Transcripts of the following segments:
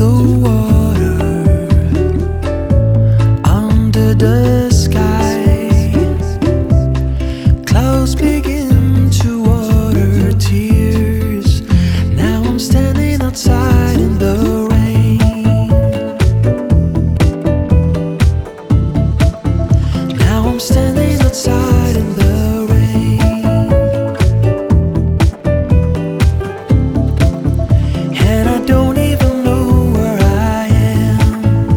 the water, under the sky. Clouds begin to water tears. Now I'm standing outside in the rain. Now I'm standing outside in the rain. And I don't even know where I am.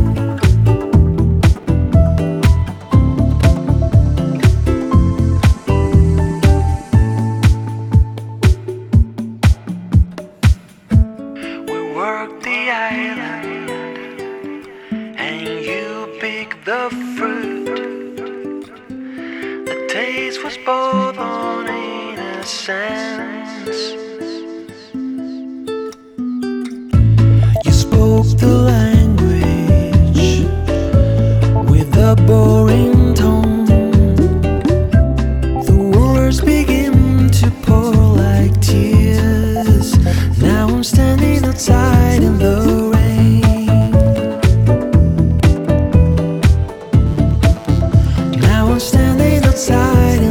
We worked the island, and you picked the fruit. The taste was both on innocence. You spoke the language with a boring tone. The words begin to pour like tears. Now I'm standing outside in the rain. Now I'm standing outside